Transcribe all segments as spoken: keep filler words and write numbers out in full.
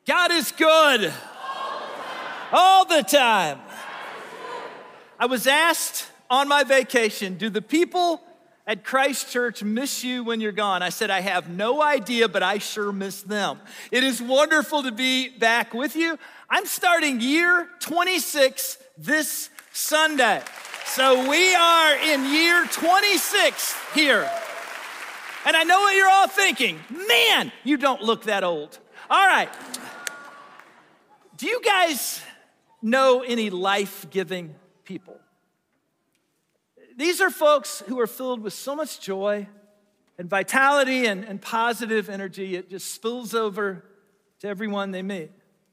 God is good all the time. I was asked on my vacation, do the people at Christ Church miss you when you're gone? I said, I have no idea, but I sure miss them. It is wonderful to be back with you. I'm starting year twenty-six this Sunday. So we are in year twenty-six here. And I know what you're all thinking. Man, you don't look that old. All right. Do you guys know any life-giving people? These are folks who are filled with so much joy and vitality and, and positive energy. It just spills over to everyone they meet.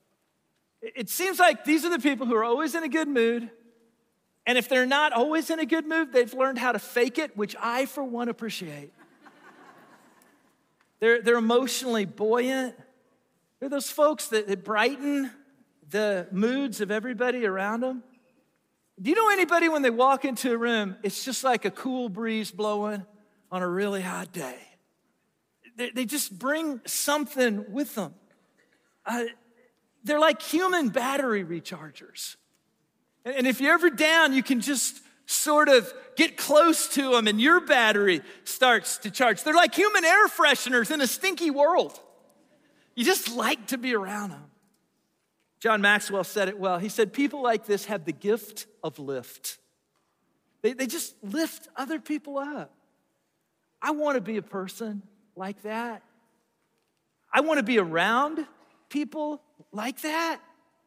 It seems like these are the people who are always in a good mood. And if they're not always in a good mood, they've learned how to fake it, which I, for one, appreciate. They're, they're emotionally buoyant. They're those folks that, that brighten the moods of everybody around them. Do you know anybody when they walk into a room, it's just like a cool breeze blowing on a really hot day? They, they just bring something with them. Uh, they're like human battery rechargers. And, and if you're ever down, you can just sort of get close to them and your battery starts to charge. They're like human air fresheners in a stinky world. You just like to be around them. John Maxwell said it well. He said, people like this have the gift of lift. They, they just lift other people up. I want to be a person like that. I want to be around people like that.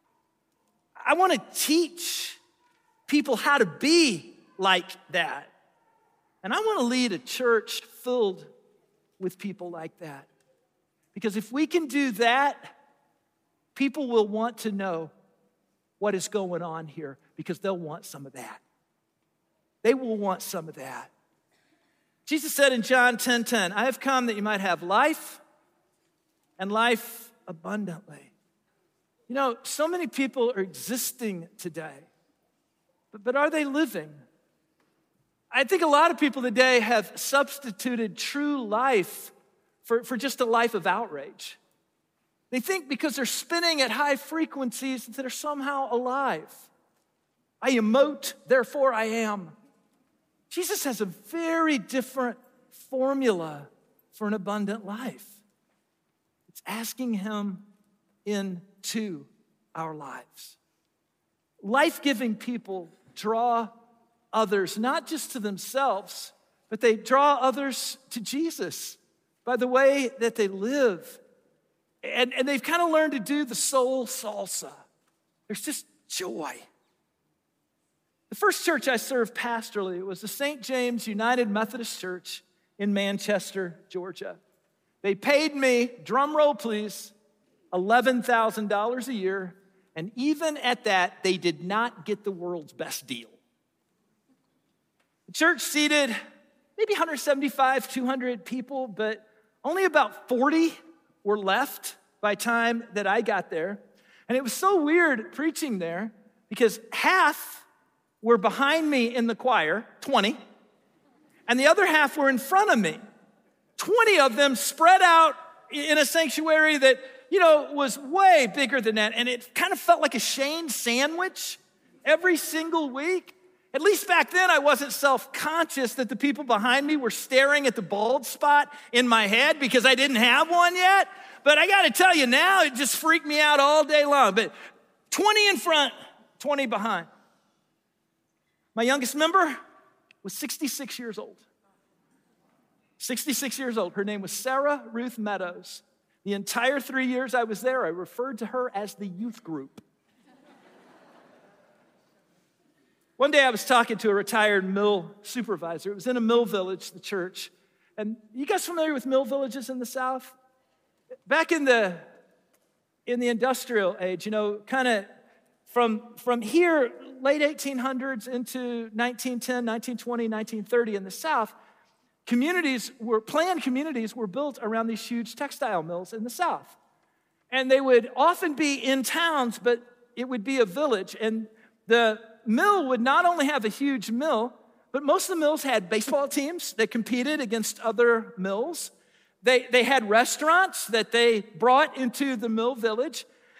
I want to teach people how to be like that. And I want to lead a church filled with people like that. Because if we can do that, people will want to know what is going on here because they'll want some of that. They will want some of that. Jesus said in John ten ten, I have come that you might have life and life abundantly. You know, so many people are existing today, but, but are they living? I think a lot of people today have substituted true life for, for just a life of outrage. They think because they're spinning at high frequencies that they're somehow alive. I emote, therefore I am. Jesus has a very different formula for an abundant life. It's asking him into our lives. Life-giving people draw others, not just to themselves, but they draw others to Jesus by the way that they live. And, and they've kind of learned to do the soul salsa. There's just joy. The first church I served pastorally was the Saint James United Methodist Church in Manchester, Georgia. They paid me, drum roll please, eleven thousand dollars a year. And even at that, they did not get the world's best deal. The church seated maybe one seventy-five, two hundred people, but only about forty were left by the time that I got there. And it was so weird preaching there because half were behind me in the choir, twenty, and the other half were in front of me. twenty of them spread out in a sanctuary that, you know, was way bigger than that. And it kind of felt like a Shane sandwich every single week. At least back then, I wasn't self-conscious that the people behind me were staring at the bald spot in my head because I didn't have one yet. But I got to tell you now, it just freaked me out all day long. But twenty in front, twenty behind. My youngest member was sixty-six years old. sixty-six years old. Her name was Sarah Ruth Meadows. The entire three years I was there, I referred to her as the youth group. One day I was talking to a retired mill supervisor. It was in a mill village, the church. And you guys familiar with mill villages in the South? Back in the in the industrial age, you know, kind of from, from here, late eighteen hundreds into nineteen ten, nineteen twenty, nineteen thirty in the South, communities were, planned communities were built around these huge textile mills in the South. And they would often be in towns, but it would be a village. And the mill would not only have a huge mill, but most of the mills had baseball teams that competed against other mills. They, they had restaurants that they brought into the mill village.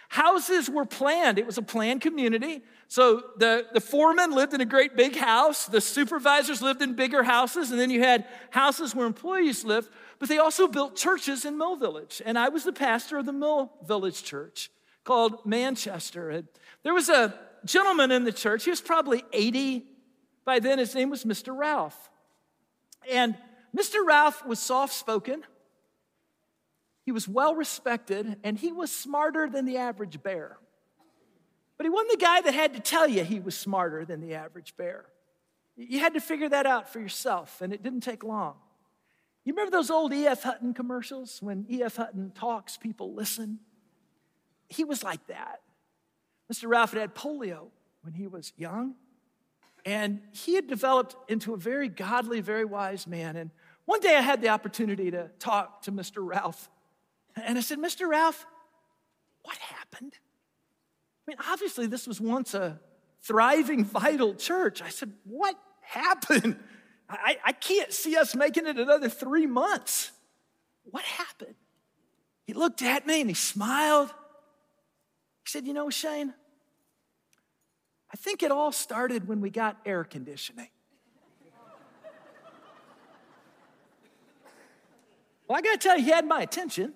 Houses were planned. It was a planned community. So the, the foreman lived in a great big house. The supervisors lived in bigger houses. And then you had houses where employees lived. But they also built churches in Mill Village. And I was the pastor of the Mill Village Church called Manchester. And there was a gentleman in the church. He was probably eighty by then. His name was Mister Ralph. And Mister Ralph was soft-spoken. He was well-respected, and he was smarter than the average bear. But he wasn't the guy that had to tell you he was smarter than the average bear. You had to figure that out for yourself, and it didn't take long. You remember those old E F. Hutton commercials? When E F. Hutton talks, people listen. He was like that. Mister Ralph had had polio when he was young, and he had developed into a very godly, very wise man. And one day I had the opportunity to talk to Mister Ralph. And I said, Mister Ralph, what happened? I mean, obviously this was once a thriving, vital church. I said, what happened? I, I can't see us making it another three months. What happened? He looked at me and he smiled. He said, you know, Shane, I think it all started when we got air conditioning. Well, I got to tell you, he had my attention.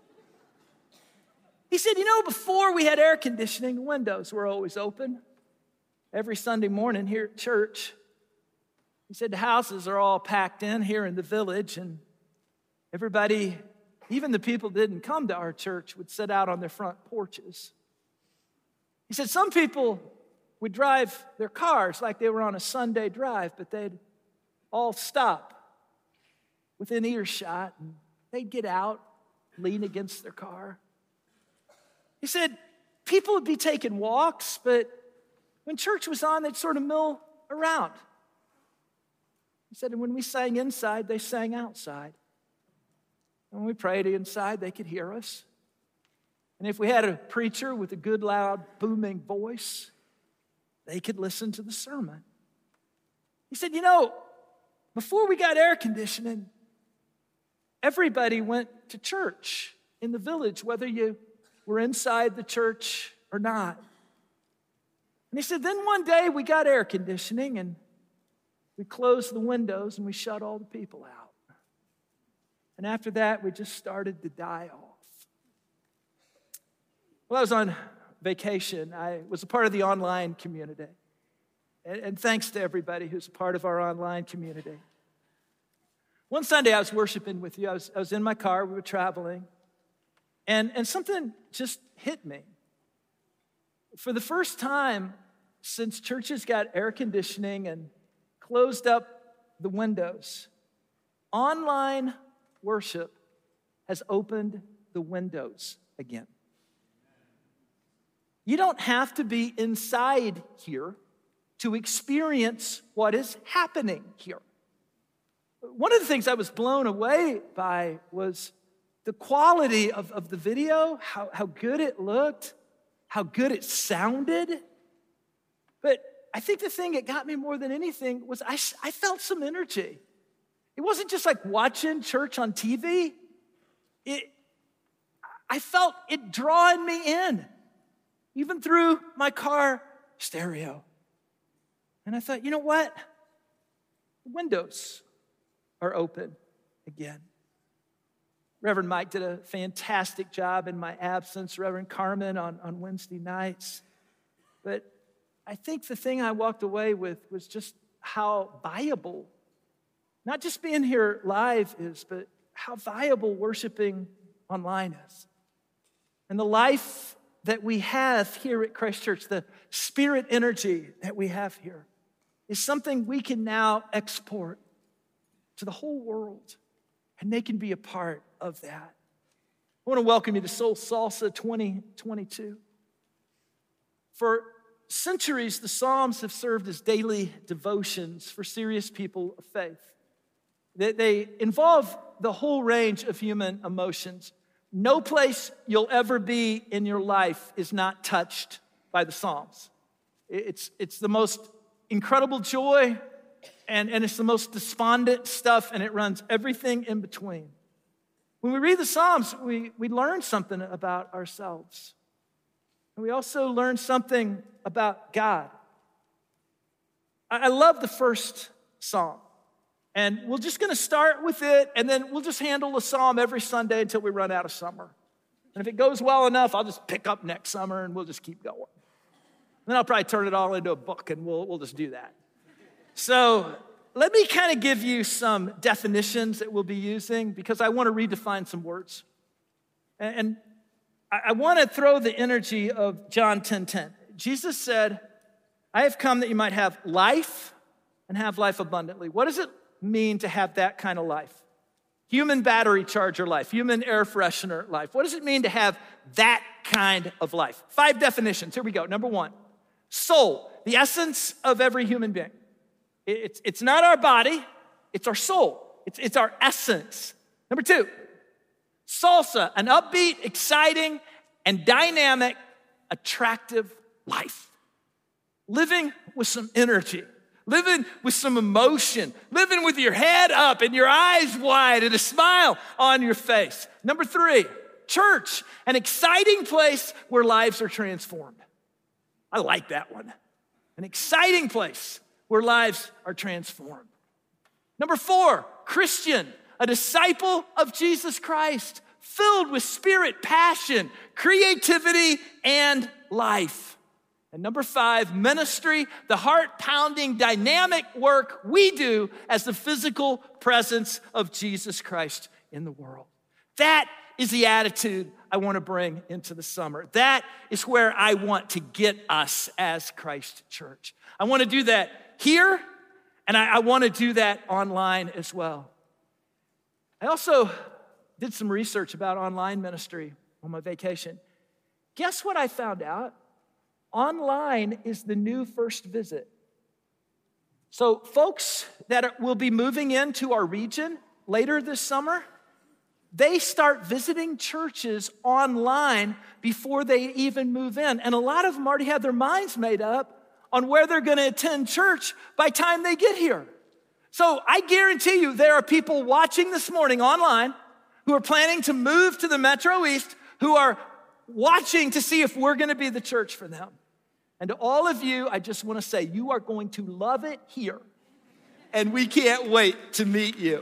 He said, you know, before we had air conditioning, the windows were always open. Every Sunday morning here at church, he said the houses are all packed in here in the village, and everybody, even the people that didn't come to our church, would sit out on their front porches. He said some people would drive their cars like they were on a Sunday drive, but they'd all stop within earshot, and they'd get out, lean against their car. He said people would be taking walks, but when church was on, they'd sort of mill around. He said, and when we sang inside, they sang outside. And when we prayed inside, they could hear us. And if we had a preacher with a good, loud, booming voice, they could listen to the sermon. He said, you know, before we got air conditioning, everybody went to church in the village, whether you were inside the church or not. And he said, then one day we got air conditioning and we closed the windows and we shut all the people out. And after that, we just started to die off. Well, I was on vacation. I was a part of the online community. And, and thanks to everybody who's a part of our online community. One Sunday I was worshiping with you. I was, I was in my car. We were traveling. And, and something just hit me. For the first time since churches got air conditioning and closed up the windows, online worship has opened the windows again. You don't have to be inside here to experience what is happening here. One of the things I was blown away by was the quality of, of the video, how, how good it looked, how good it sounded. But I think the thing that got me more than anything was I, I felt some energy. It wasn't just like watching church on T V. It, I felt it drawing me in, even through my car stereo. And I thought, you know what? The windows are open again. Reverend Mike did a fantastic job in my absence, Reverend Carmen on, on Wednesday nights. But I think the thing I walked away with was just how viable, not just being here live is, but how viable worshiping online is. And the life that we have here at Christ Church, the spirit energy that we have here, is something we can now export to the whole world, and they can be a part of that. I want to welcome you to Soul Salsa twenty twenty-two. For centuries, the Psalms have served as daily devotions for serious people of faith. They, they involve the whole range of human emotions. No place you'll ever be in your life is not touched by the Psalms. It's, it's the most incredible joy, and, and it's the most despondent stuff, and it runs everything in between. When we read the Psalms, we, we learn something about ourselves. And we also learn something about God. I love the first psalm. And we're just going to start with it, and then we'll just handle a psalm every Sunday until we run out of summer. And if it goes well enough, I'll just pick up next summer, and we'll just keep going. And then I'll probably turn it all into a book, and we'll, we'll just do that. So let me kind of give you some definitions that we'll be using, because I want to redefine some words. And, and I, I want to throw the energy of John ten ten. Jesus said, I have come that you might have life and have life abundantly. What does it mean to have that kind of life? Human battery charger life, human air freshener life. What does it mean to have that kind of life? Five definitions. Here we go. Number one, soul, the essence of every human being. It's, it's not our body, it's our soul. It's, it's our essence. Number two, salsa, an upbeat, exciting, and dynamic, attractive life. Living with some energy. Living with some emotion, living with your head up and your eyes wide and a smile on your face. Number three, church, an exciting place where lives are transformed. I like that one. An exciting place where lives are transformed. Number four, Christian, a disciple of Jesus Christ, filled with spirit, passion, creativity, and life. And number five, ministry, the heart-pounding, dynamic work we do as the physical presence of Jesus Christ in the world. That is the attitude I want to bring into the summer. That is where I want to get us as Christ Church. I want to do that here, and I, I want to do that online as well. I also did some research about online ministry on my vacation. Guess what I found out? Online is the new first visit. So folks that are, will be moving into our region later this summer, they start visiting churches online before they even move in. And a lot of them already have their minds made up on where they're going to attend church by the time they get here. So I guarantee you there are people watching this morning online who are planning to move to the Metro East, who are watching to see if we're going to be the church for them. And to all of you, I just want to say, you are going to love it here. And we can't wait to meet you.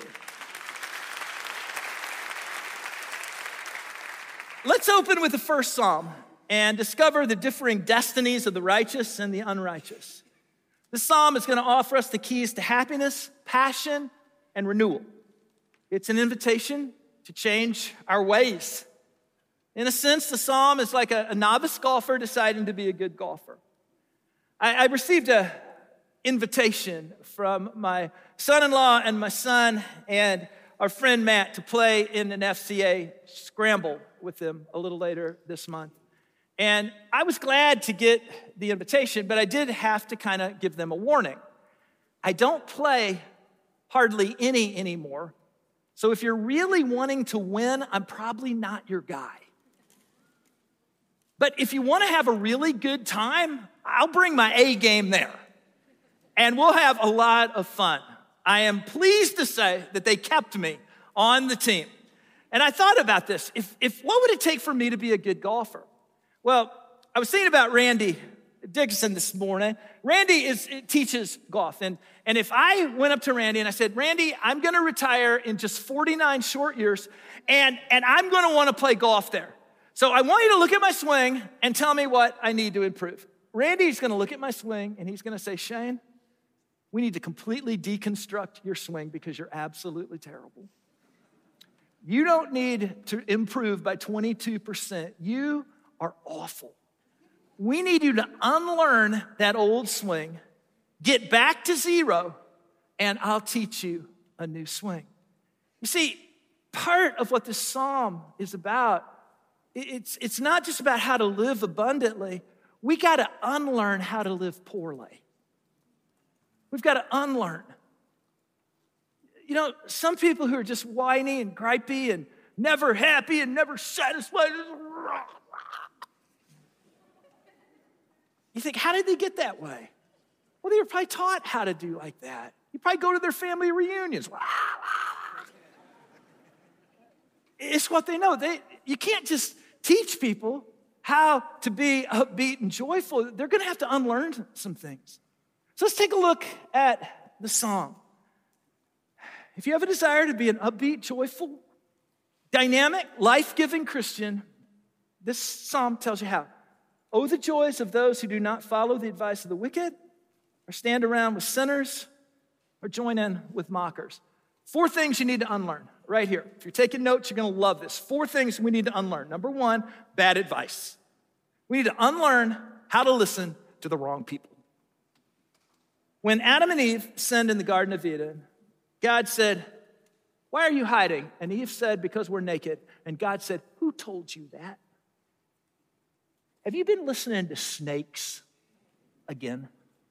Let's open with the first psalm and discover the differing destinies of the righteous and the unrighteous. This psalm is going to offer us the keys to happiness, passion, and renewal. It's an invitation to change our ways. In a sense, the psalm is like a, a novice golfer deciding to be a good golfer. I, I received an invitation from my son-in-law and my son and our friend Matt to play in an F C A scramble with them a little later this month. And I was glad to get the invitation, but I did have to kind of give them a warning. I don't play hardly any anymore. So if you're really wanting to win, I'm probably not your guy. But if you want to have a really good time, I'll bring my A game there. And we'll have a lot of fun. I am pleased to say that they kept me on the team. And I thought about this. If, if what would it take for me to be a good golfer? Well, I was thinking about Randy Dixon this morning. Randy is teaches golf. And, and if I went up to Randy and I said, Randy, I'm going to retire in just forty-nine short years, and, and I'm going to want to play golf there. So I want you to look at my swing and tell me what I need to improve. Randy's going to look at my swing and he's going to say, Shane, we need to completely deconstruct your swing because you're absolutely terrible. You don't need to improve by twenty-two percent. You are awful. We need you to unlearn that old swing, get back to zero, and I'll teach you a new swing. You see, part of what this psalm is about, it's, it's not just about how to live abundantly. We got to unlearn how to live poorly. We've got to unlearn. You know, some people who are just whiny and gripey and never happy and never satisfied. You think, how did they get that way? Well, they were probably taught how to do like that. You probably go to their family reunions. It's what they know. They, you can't just teach people how to be upbeat and joyful, they're gonna have to unlearn some things. So let's take a look at the psalm. If you have a desire to be an upbeat, joyful, dynamic, life-giving Christian, this psalm tells you how. Oh, the joys of those who do not follow the advice of the wicked, or stand around with sinners, or join in with mockers. Four things you need to unlearn right here. If you're taking notes, you're gonna love this. Four things we need to unlearn. Number one, bad advice. We need to unlearn how to listen to the wrong people. When Adam and Eve sinned in the Garden of Eden, God said, why are you hiding? And Eve said, because we're naked. And God said, who told you that? Have you been listening to snakes again?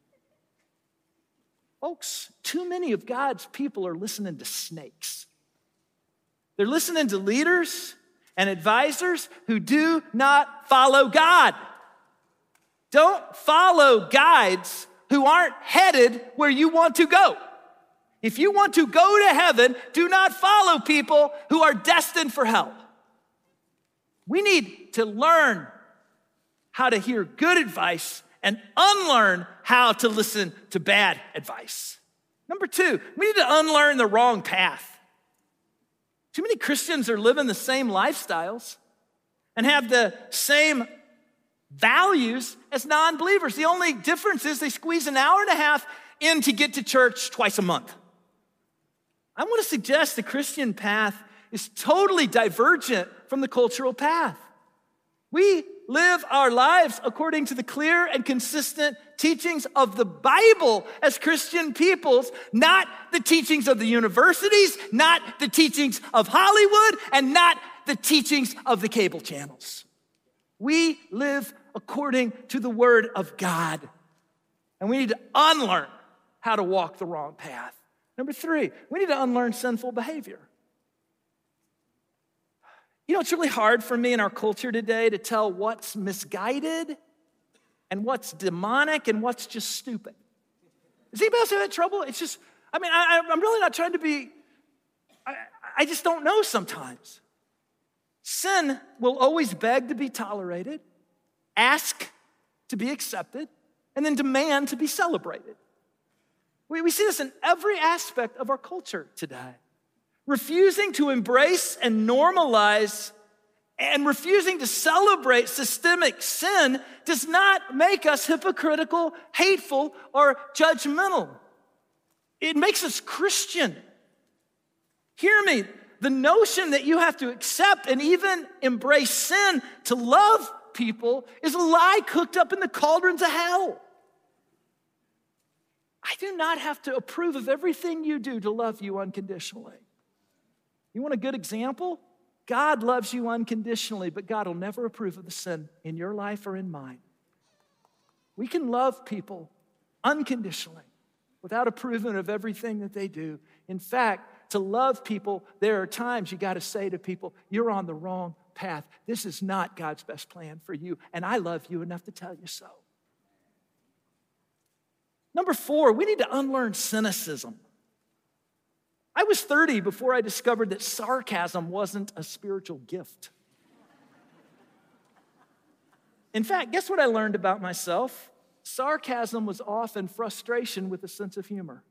Folks, too many of God's people are listening to snakes. They're listening to leaders and advisors who do not follow God. Don't follow guides who aren't headed where you want to go. If you want to go to heaven, do not follow people who are destined for hell. We need to learn how to hear good advice and unlearn how to listen to bad advice. Number two, we need to unlearn the wrong path. Too many Christians are living the same lifestyles and have the same values as non-believers. The only difference is they squeeze an hour and a half in to get to church twice a month. I want to suggest the Christian path is totally divergent from the cultural path. We live our lives according to the clear and consistent teachings of the Bible as Christian peoples, not the teachings of the universities, not the teachings of Hollywood, and not the teachings of the cable channels. We live according to the Word of God, and we need to unlearn how to walk the wrong path. Number three, we need to unlearn sinful behavior. You know, it's really hard for me in our culture today to tell what's misguided and what's demonic and what's just stupid. Does anybody else have that trouble? It's just, I mean, I, I'm really not trying to be, I, I just don't know sometimes. Sin will always beg to be tolerated, ask to be accepted, and then demand to be celebrated. We, we see this in every aspect of our culture today. Refusing to embrace and normalize and refusing to celebrate systemic sin does not make us hypocritical, hateful, or judgmental. It makes us Christian. Hear me. The notion that you have to accept and even embrace sin to love people is a lie cooked up in the cauldrons of hell. I do not have to approve of everything you do to love you unconditionally. You want a good example? God loves you unconditionally, but God will never approve of the sin in your life or in mine. We can love people unconditionally without approving of everything that they do. In fact, to love people, there are times you got to say to people, you're on the wrong path. This is not God's best plan for you, and I love you enough to tell you so. Number four, we need to unlearn cynicism. I was thirty before I discovered that sarcasm wasn't a spiritual gift. In fact, guess what I learned about myself? Sarcasm was often frustration with a sense of humor.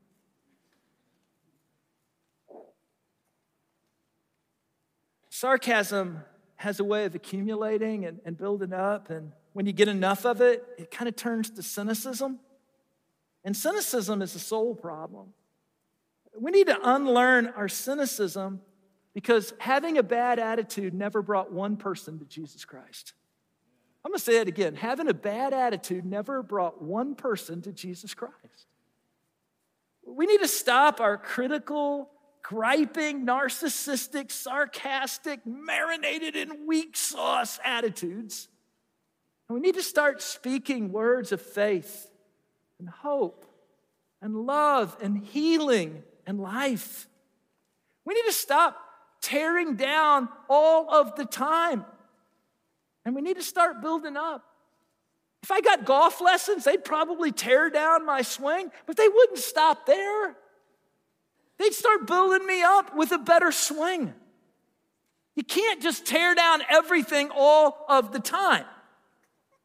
Sarcasm has a way of accumulating and, and building up, and when you get enough of it, it kind of turns to cynicism. And cynicism is a soul problem. We need to unlearn our cynicism because having a bad attitude never brought one person to Jesus Christ. I'm going to say it again. Having a bad attitude never brought one person to Jesus Christ. We need to stop our critical, griping, narcissistic, sarcastic, marinated in weak sauce attitudes. And we need to start speaking words of faith and hope and love and healing and life. We need to stop tearing down all of the time. And we need to start building up. If I got golf lessons, they'd probably tear down my swing, but they wouldn't stop there. They'd start building me up with a better swing. You can't just tear down everything all of the time.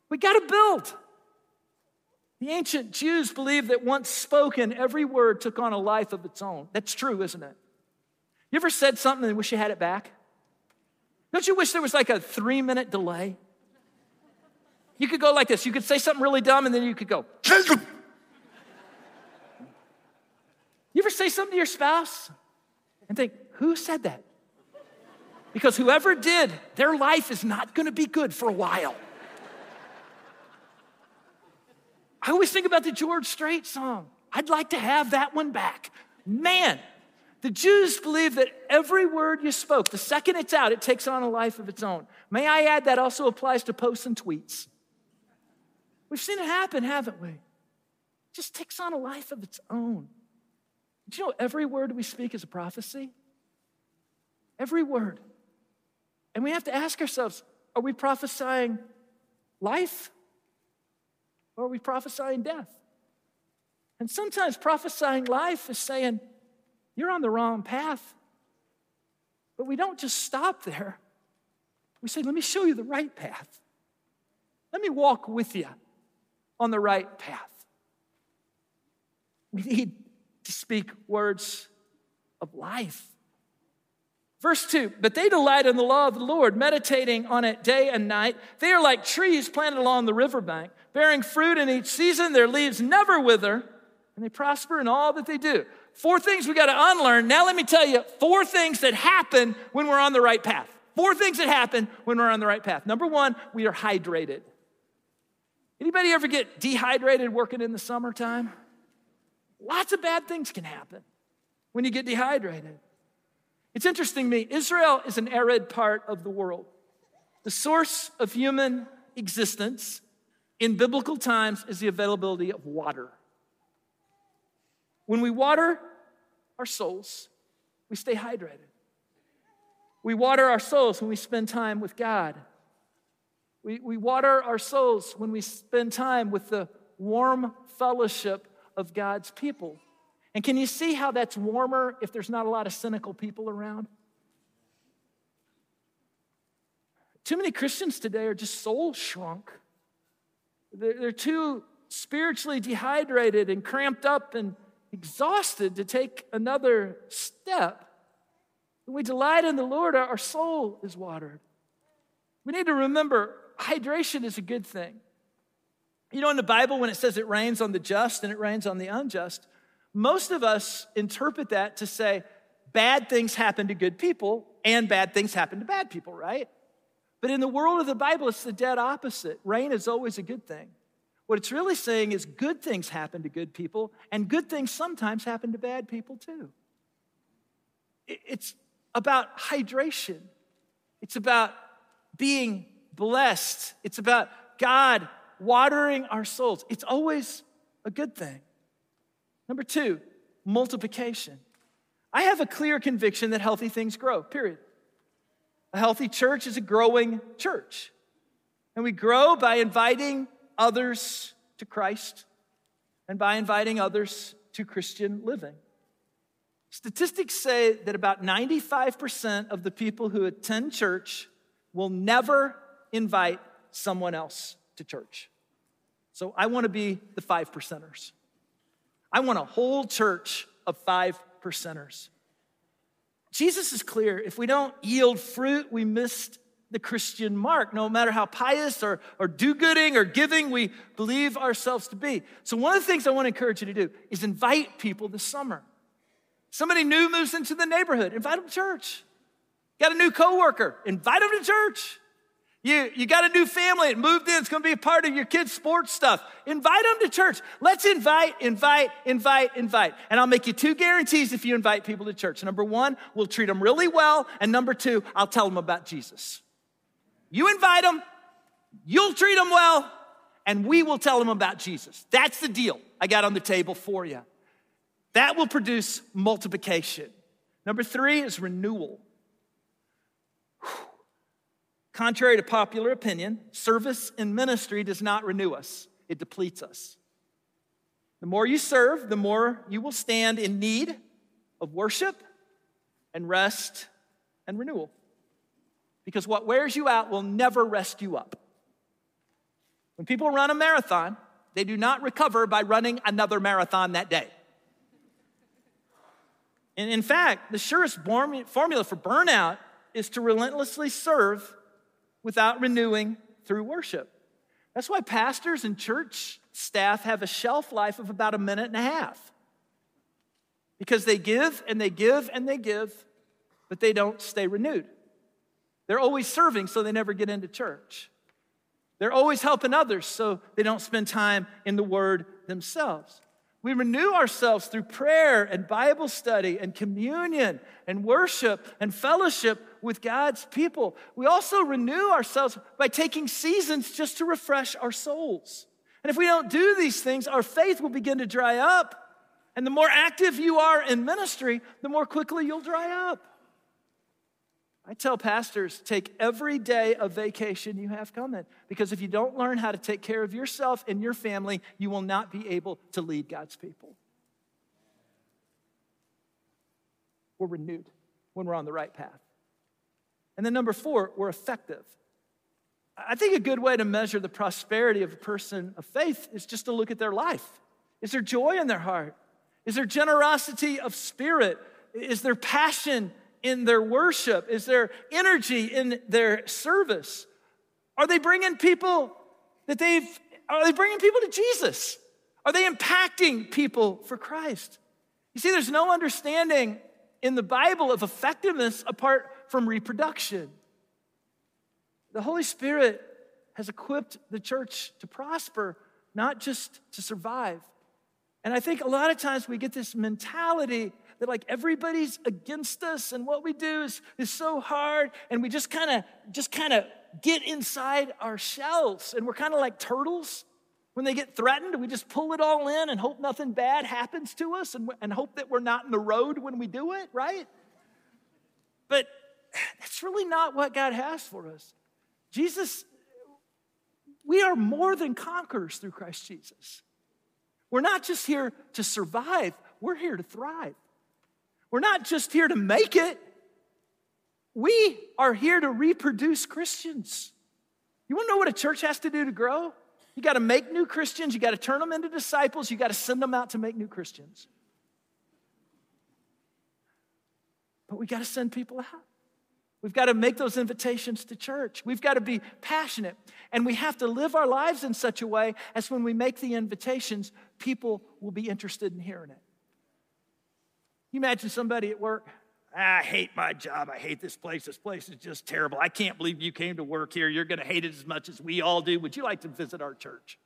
We got to build. The ancient Jews believed that once spoken, every word took on a life of its own. That's true, isn't it? You ever said something and wish you had it back? Don't you wish there was like a three-minute delay? You could go like this. You could say something really dumb, and then you could go. You ever say something to your spouse and think, who said that? Because whoever did, their life is not going to be good for a while. I always think about the George Strait song. I'd like to have that one back. Man, the Jews believe that every word you spoke, the second it's out, it takes on a life of its own. May I add, that also applies to posts and tweets. We've seen it happen, haven't we? It just takes on a life of its own. Did you know every word we speak is a prophecy? Every word. And we have to ask ourselves, are we prophesying life? Or are we prophesying death? And sometimes prophesying life is saying, you're on the wrong path. But we don't just stop there. We say, let me show you the right path. Let me walk with you on the right path. We need to speak words of life. Verse two, but they delight in the law of the Lord, meditating on it day and night. They are like trees planted along the riverbank, bearing fruit in each season. Their leaves never wither, and they prosper in all that they do. Four things we got to unlearn. Now let me tell you four things that happen when we're on the right path. Four things that happen when we're on the right path. Number one, we are hydrated. Anybody ever get dehydrated working in the summertime? Lots of bad things can happen when you get dehydrated. It's interesting to me, Israel is an arid part of the world. The source of human existence in biblical times is the availability of water. When we water our souls, we stay hydrated. We water our souls when we spend time with God. We, we water our souls when we spend time with the warm fellowship of God's people. And can you see how that's warmer if there's not a lot of cynical people around? Too many Christians today are just soul shrunk. They're, they're too spiritually dehydrated and cramped up and exhausted to take another step. When we delight in the Lord, our, our soul is watered. We need to remember hydration is a good thing. You know, in the Bible, when it says it rains on the just and it rains on the unjust, most of us interpret that to say bad things happen to good people and bad things happen to bad people, right? But in the world of the Bible, it's the dead opposite. Rain is always a good thing. What it's really saying is good things happen to good people, and good things sometimes happen to bad people too. It's about hydration. It's about being blessed. It's about God watering our souls. It's always a good thing. Number two, multiplication. I have a clear conviction that healthy things grow, period. A healthy church is a growing church. And we grow by inviting others to Christ and by inviting others to Christian living. Statistics say that about ninety-five percent of the people who attend church will never invite someone else to church. So I want to be the five percenters. I want a whole church of five percenters. Jesus is clear. If we don't yield fruit, we missed the Christian mark, no matter how pious or, or do-gooding or giving we believe ourselves to be. So one of the things I want to encourage you to do is invite people this summer. Somebody new moves into the neighborhood, invite them to church. Got a new coworker, invite them to church. You, you got a new family that moved in, it's going to be a part of your kids' sports stuff. Invite them to church. Let's invite, invite, invite, invite. And I'll make you two guarantees if you invite people to church. Number one, we'll treat them really well. And number two, I'll tell them about Jesus. You invite them, you'll treat them well, and we will tell them about Jesus. That's the deal I got on the table for you. That will produce multiplication. Number three is renewal. Whew. Contrary to popular opinion, service in ministry does not renew us. It depletes us. The more you serve, the more you will stand in need of worship and rest and renewal. Because what wears you out will never rest you up. When people run a marathon, they do not recover by running another marathon that day. And in fact, the surest formula for burnout is to relentlessly serve without renewing through worship. That's why pastors and church staff have a shelf life of about a minute and a half. Because they give and they give and they give, but they don't stay renewed. They're always serving, so they never get into church. They're always helping others, so they don't spend time in the Word themselves. We renew ourselves through prayer and Bible study and communion and worship and fellowship with God's people. We also renew ourselves by taking seasons just to refresh our souls. And if we don't do these things, our faith will begin to dry up. And the more active you are in ministry, the more quickly you'll dry up. I tell pastors, take every day of vacation you have coming, because if you don't learn how to take care of yourself and your family, you will not be able to lead God's people. We're renewed when we're on the right path. And then number four, we're effective. I think a good way to measure the prosperity of a person of faith is just to look at their life. Is there joy in their heart? Is there generosity of spirit? Is there passion in their worship? Is there energy in their service? Are they bringing people that they've, are they bringing people to Jesus? Are they impacting people for Christ? You see, there's no understanding in the Bible of effectiveness apart from reproduction. The Holy Spirit has equipped the church to prosper, not just to survive. And I think a lot of times we get this mentality that like everybody's against us and what we do is, is so hard, and we just kind of just kind of get inside our shells, and we're kind of like turtles. When they get threatened, we just pull it all in and hope nothing bad happens to us, and, and hope that we're not in the road when we do it, right? But that's really not what God has for us. Jesus, we are more than conquerors through Christ Jesus. We're not just here to survive, we're here to thrive. We're not just here to make it. We are here to reproduce Christians. You want to know what a church has to do to grow? You got to make new Christians. You got to turn them into disciples. You got to send them out to make new Christians. But we got to send people out. We've got to make those invitations to church. We've got to be passionate. And we have to live our lives in such a way as when we make the invitations, people will be interested in hearing it. You imagine somebody at work, I hate my job. I hate this place. This place is just terrible. I can't believe you came to work here. You're going to hate it as much as we all do. Would you like to visit our church?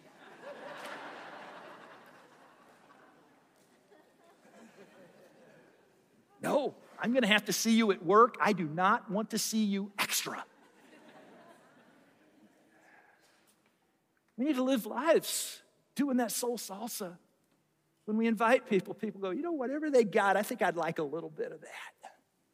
No, I'm going to have to see you at work. I do not want to see you extra. We need to live lives doing that soul salsa. When we invite people, people go, you know, whatever they got, I think I'd like a little bit of that.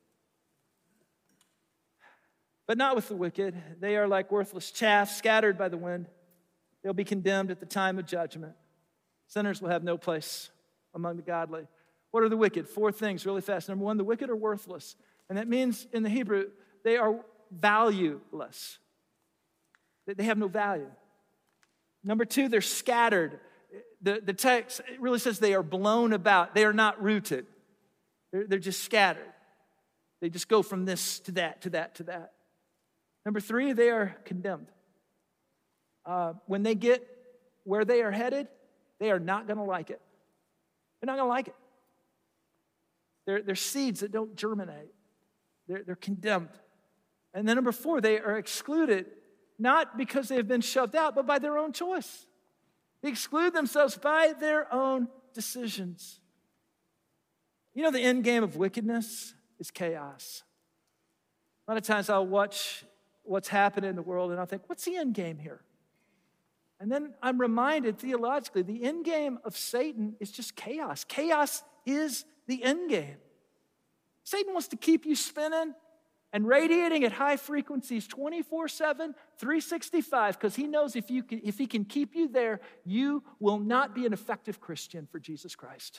But not with the wicked. They are like worthless chaff scattered by the wind. They'll be condemned at the time of judgment. Sinners will have no place among the godly. What are the wicked? Four things really fast. Number one, the wicked are worthless. And that means in the Hebrew, they are valueless. They have no value. Number two, they're scattered. The, the text really says they are blown about. They are not rooted. They're, they're just scattered. They just go from this to that, to that, to that. Number three, they are condemned. Uh, when they get where they are headed, they are not going to like it. They're not going to like it. They're, they're seeds that don't germinate. They're, they're condemned. And then number four, they are excluded, not because they have been shoved out, but by their own choice. They exclude themselves by their own decisions. You know, the end game of wickedness is chaos. A lot of times I'll watch what's happening in the world and I'll think, what's the end game here? And then I'm reminded theologically, the end game of Satan is just chaos. Chaos is the end game. Satan wants to keep you spinning and radiating at high frequencies twenty-four seven, three sixty-five, because he knows if, you can, if he can keep you there, you will not be an effective Christian for Jesus Christ.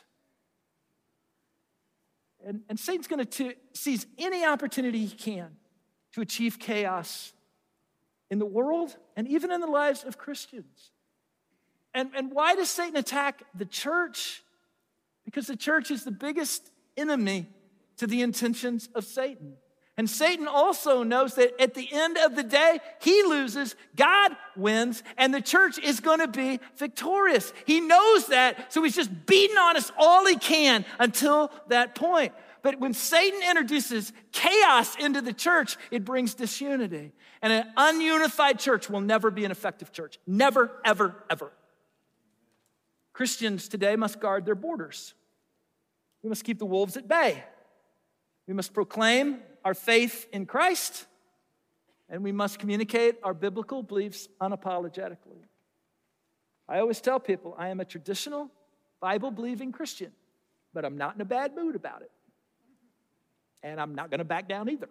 And, and Satan's going to seize any opportunity he can to achieve chaos in in the world and even in the lives of Christians. And, and why does Satan attack the church? Because the church is the biggest enemy to the intentions of Satan. And Satan also knows that at the end of the day, he loses, God wins, and the church is going to be victorious. He knows that, so he's just beating on us all he can until that point. But when Satan introduces chaos into the church, it brings disunity. And an ununified church will never be an effective church. Never, ever, ever. Christians today must guard their borders. We must keep the wolves at bay. We must proclaim our faith in Christ, and we must communicate our biblical beliefs unapologetically. I always tell people I am a traditional, Bible-believing Christian, but I'm not in a bad mood about it. And I'm not going to back down either.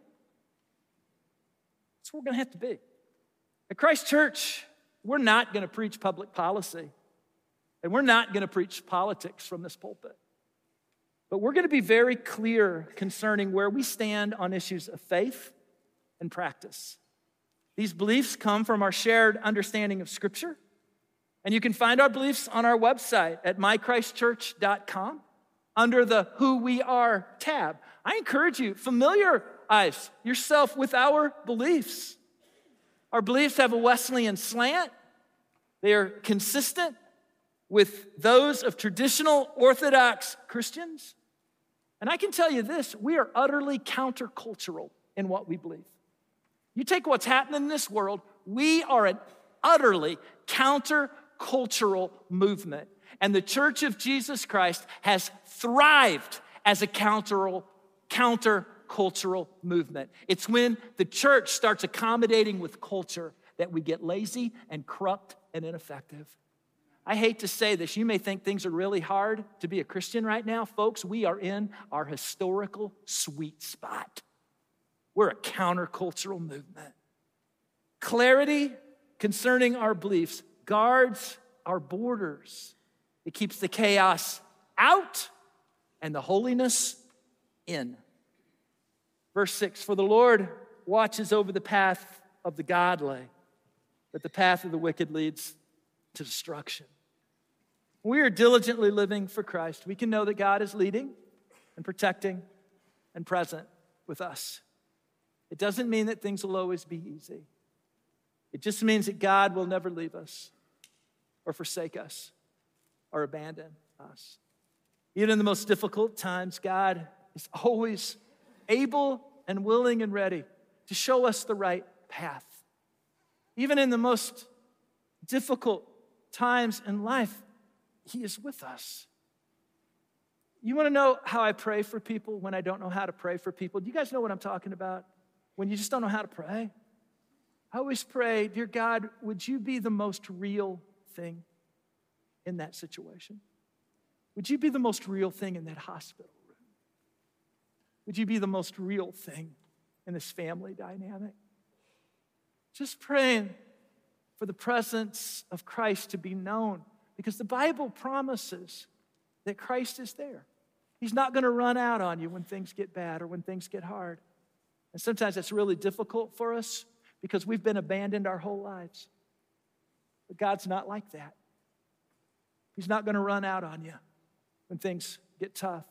That's what we're going to have to be. At Christ Church, we're not going to preach public policy, and we're not going to preach politics from this pulpit. But we're going to be very clear concerning where we stand on issues of faith and practice. These beliefs come from our shared understanding of Scripture, and you can find our beliefs on our website at my christ church dot com under the Who We Are tab. I encourage you, familiarize yourself with our beliefs. Our beliefs have a Wesleyan slant. They are consistent with those of traditional Orthodox Christians. And I can tell you this, we are utterly countercultural in what we believe. You take what's happening in this world, we are an utterly countercultural movement. And the Church of Jesus Christ has thrived as a counter, countercultural movement. It's when the church starts accommodating with culture that we get lazy and corrupt and ineffective. I hate to say this. You may think things are really hard to be a Christian right now. Folks, we are in our historical sweet spot. We're a countercultural movement. Clarity concerning our beliefs guards our borders. It keeps the chaos out and the holiness in. Verse six, for the Lord watches over the path of the godly, but the path of the wicked leads to destruction. We are diligently living for Christ. We can know that God is leading and protecting and present with us. It doesn't mean that things will always be easy. It just means that God will never leave us or forsake us or abandon us. Even in the most difficult times, God is always able and willing and ready to show us the right path. Even in the most difficult times in life, He is with us. You want to know how I pray for people when I don't know how to pray for people? Do you guys know what I'm talking about? When you just don't know how to pray? I always pray, dear God, would you be the most real thing in that situation? Would you be the most real thing in that hospital room? Would you be the most real thing in this family dynamic? Just praying for the presence of Christ to be known, because the Bible promises that Christ is there. He's not going to run out on you when things get bad or when things get hard. And sometimes it's really difficult for us because we've been abandoned our whole lives. But God's not like that. He's not going to run out on you when things get tough.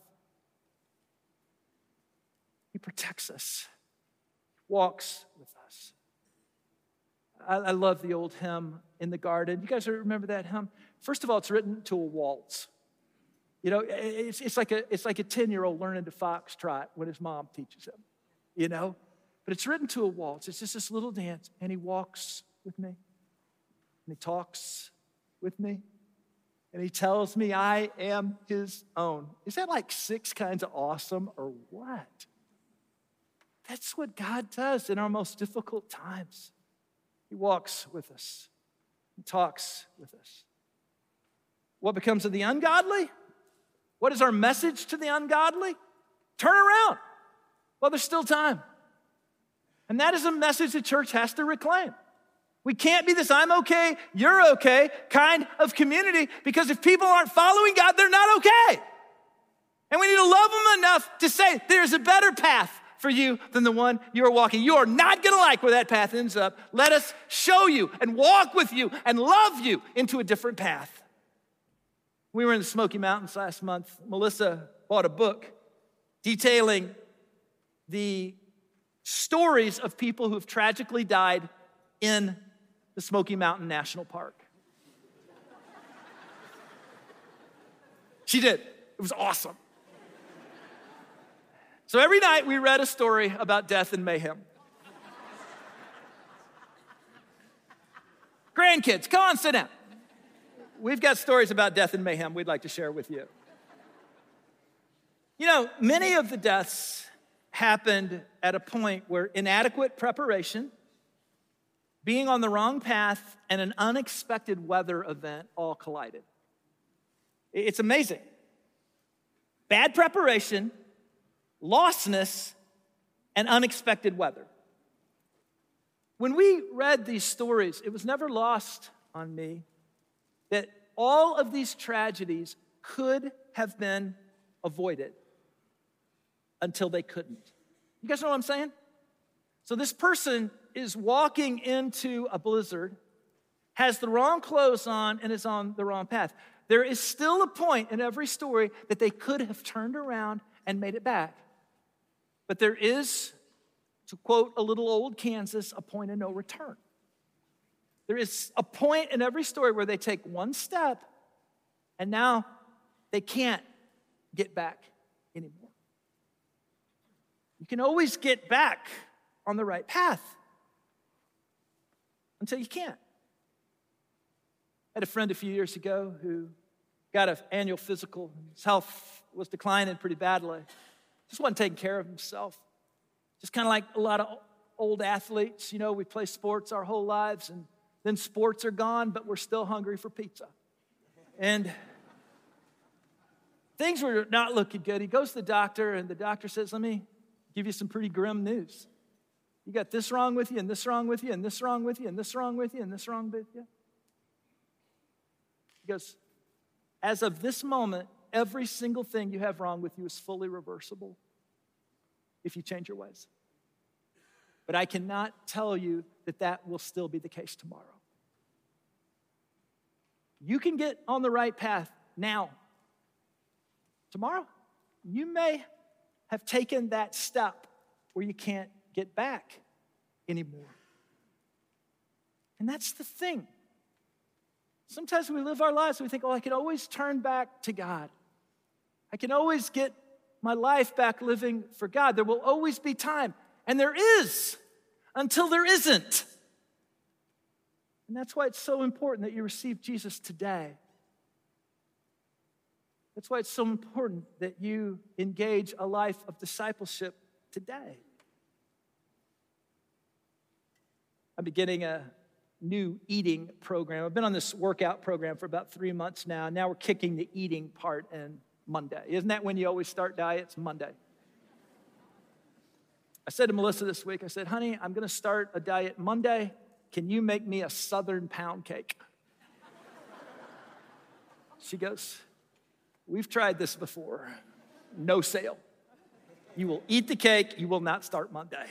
He protects us, walks with us. I, I love the old hymn, In the Garden. You guys remember that hymn? First of all, it's written to a waltz. You know, it's, it's like a it's like a ten-year-old learning to foxtrot when his mom teaches him, you know? But it's written to a waltz. It's just this little dance, and he walks with me, and he talks with me, and he tells me I am his own. Is that like six kinds of awesome or what? That's what God does in our most difficult times. He walks with us. He talks with us. What becomes of the ungodly? What is our message to the ungodly? Turn around while there's still time. And that is a message the church has to reclaim. We can't be this I'm okay, you're okay kind of community, because if people aren't following God, they're not okay. And we need to love them enough to say there's a better path for you than the one you are walking. You are not gonna like where that path ends up. Let us show you and walk with you and love you into a different path. We were in the Smoky Mountains last month. Melissa bought a book detailing the stories of people who have tragically died in the Smoky Mountain National Park. She did. It was awesome. So every night we read a story about death and mayhem. Grandkids, come on, sit down. We've got stories about death and mayhem we'd like to share with you. You know, many of the deaths happened at a point where inadequate preparation, being on the wrong path, and an unexpected weather event all collided. It's amazing. Bad preparation, lostness, and unexpected weather. When we read these stories, it was never lost on me that all of these tragedies could have been avoided until they couldn't. You guys know what I'm saying? So this person is walking into a blizzard, has the wrong clothes on, and is on the wrong path. There is still a point in every story that they could have turned around and made it back. But there is, to quote a little old Kansas, a point of no return. There is a point in every story where they take one step and now they can't get back anymore. You can always get back on the right path until you can't. I had a friend a few years ago who got an annual physical. His health was declining pretty badly. Just wasn't taking care of himself. Just kind of like a lot of old athletes. You know, we play sports our whole lives, and then sports are gone, but we're still hungry for pizza. And things were not looking good. He goes to the doctor, and the doctor says, let me give you some pretty grim news. You got this wrong with you, and this wrong with you, and this wrong with you, and this wrong with you, and this wrong with you. He goes, as of this moment, every single thing you have wrong with you is fully reversible if you change your ways. But I cannot tell you that that will still be the case tomorrow. You can get on the right path now. Tomorrow, you may have taken that step where you can't get back anymore. And that's the thing. Sometimes we live our lives and we think, oh, I can always turn back to God. I can always get my life back living for God. There will always be time. And there is, until there isn't. And that's why it's so important that you receive Jesus today. That's why it's so important that you engage a life of discipleship today. I'm beginning a new eating program. I've been on this workout program for about three months now. Now we're kicking the eating part in Monday. Isn't that when you always start diets? Monday. I said to Melissa this week, I said, honey, I'm going to start a diet Monday. Can you make me a Southern pound cake? She goes, we've tried this before. No sale. You will eat the cake. You will not start Monday.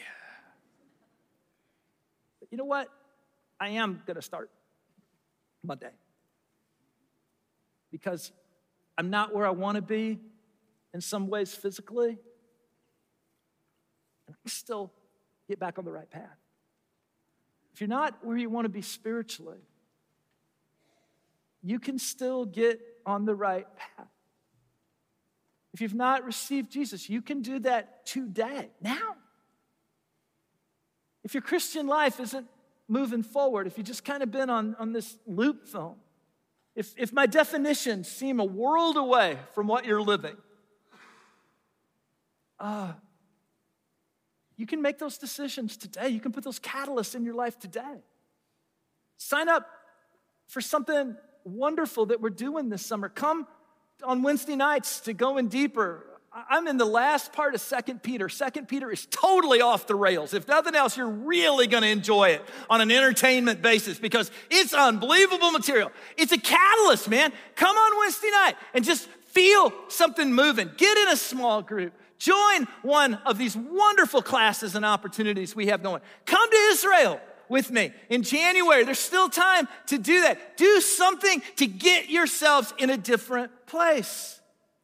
But you know what? I am going to start Monday. Because I'm not where I want to be in some ways physically. And I still get back on the right path. If you're not where you want to be spiritually, you can still get on the right path. If you've not received Jesus, you can do that today, now. If your Christian life isn't moving forward, if you've just kind of been on, on this loop film, if, if my definitions seem a world away from what you're living, uh, you can make those decisions today. You can put those catalysts in your life today. Sign up for something wonderful that we're doing this summer. Come on Wednesday nights to go in deeper. I'm in the last part of Second Peter. Second Peter is totally off the rails. If nothing else, you're really going to enjoy it on an entertainment basis because it's unbelievable material. It's a catalyst, man. Come on Wednesday night and just feel something moving. Get in a small group. Join one of these wonderful classes and opportunities we have going. Come to Israel with me in January. There's still time to do that. Do something to get yourselves in a different place.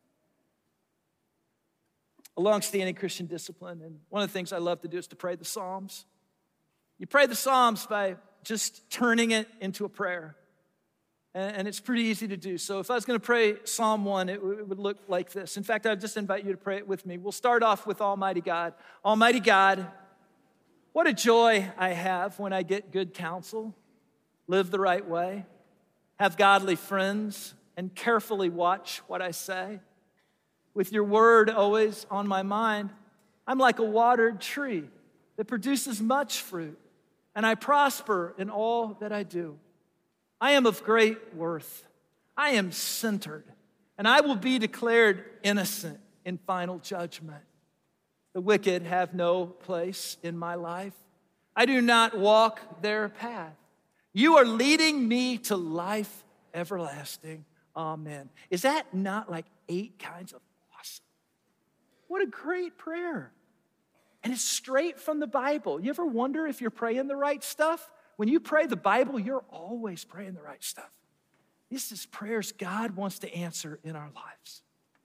A long-standing Christian discipline, and one of the things I love to do is to pray the Psalms. You pray the Psalms by just turning it into a prayer. And it's pretty easy to do. So if I was going to pray Psalm one, it would look like this. In fact, I'd just invite you to pray it with me. We'll start off with Almighty God. Almighty God, what a joy I have when I get good counsel, live the right way, have godly friends, and carefully watch what I say. With your word always on my mind, I'm like a watered tree that produces much fruit, and I prosper in all that I do. I am of great worth. I am centered, and I will be declared innocent in final judgment. The wicked have no place in my life. I do not walk their path. You are leading me to life everlasting. Amen. Is that not like eight kinds of awesome? What a great prayer. And it's straight from the Bible. You ever wonder if you're praying the right stuff? When you pray the Bible, you're always praying the right stuff. This is prayers God wants to answer in our lives.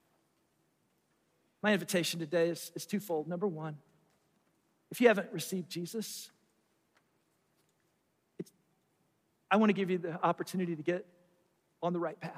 My invitation today is, is twofold. Number one, if you haven't received Jesus, it's, I want to give you the opportunity to get on the right path.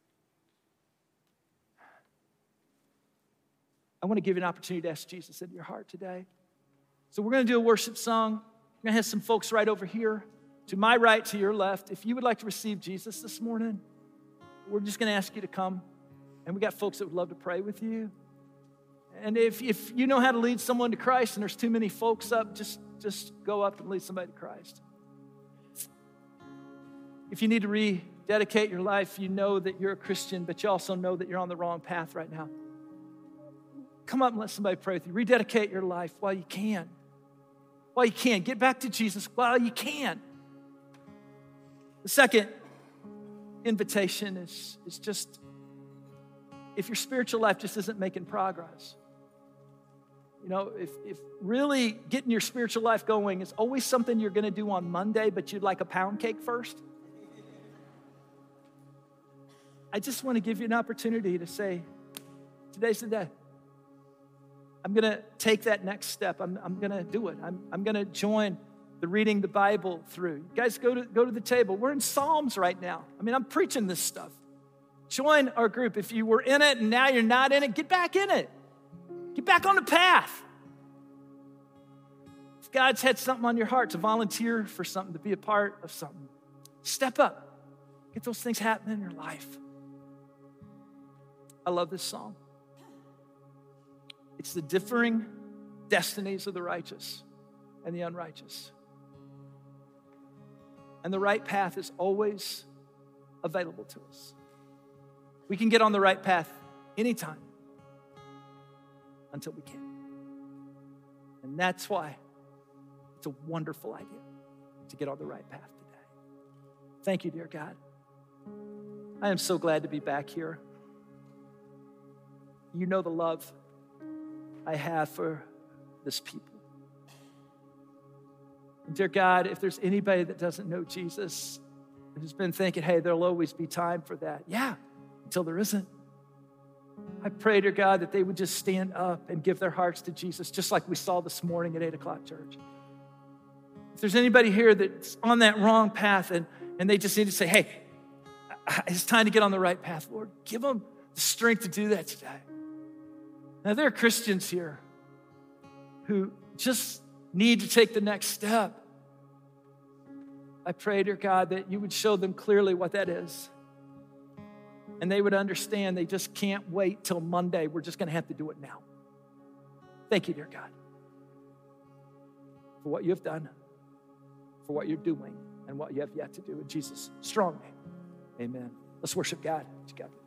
I want to give you an opportunity to ask Jesus into your heart today. So we're going to do a worship song. We're going to have some folks right over here, to my right, to your left. If you would like to receive Jesus this morning, we're just going to ask you to come. And we got folks that would love to pray with you. And if, if you know how to lead someone to Christ and there's too many folks up, just, just go up and lead somebody to Christ. If you need to rededicate your life, you know that you're a Christian, but you also know that you're on the wrong path right now. Come up and let somebody pray with you. Rededicate your life while you can. While you can. Get back to Jesus while you can. The second invitation is, is just, if your spiritual life just isn't making progress, you know, if, if really getting your spiritual life going is always something you're going to do on Monday, but you'd like a pound cake first, I just want to give you an opportunity to say, today's the day. I'm going to take that next step. I'm, I'm going to do it. I'm, I'm going to join the reading the Bible through. You guys, go to, go to the table. We're in Psalms right now. I mean, I'm preaching this stuff. Join our group. If you were in it and now you're not in it, get back in it. Get back on the path. If God's had something on your heart to volunteer for something, to be a part of something, step up. Get those things happening in your life. I love this song. It's the differing destinies of the righteous and the unrighteous. And the right path is always available to us. We can get on the right path anytime until we can't. And that's why it's a wonderful idea to get on the right path today. Thank you, dear God. I am so glad to be back here. You know the love I have for this people. And dear God, if there's anybody that doesn't know Jesus, who's been thinking, hey, there'll always be time for that. Yeah, until there isn't. I pray, dear God, that they would just stand up and give their hearts to Jesus, just like we saw this morning at eight o'clock church. If there's anybody here that's on that wrong path and, and they just need to say, hey, it's time to get on the right path, Lord, give them the strength to do that today. Now, there are Christians here who just need to take the next step. I pray, dear God, that you would show them clearly what that is. And they would understand they just can't wait till Monday. We're just going to have to do it now. Thank you, dear God, for what you have done, for what you're doing, and what you have yet to do. In Jesus' strong name, amen. Let's worship God together.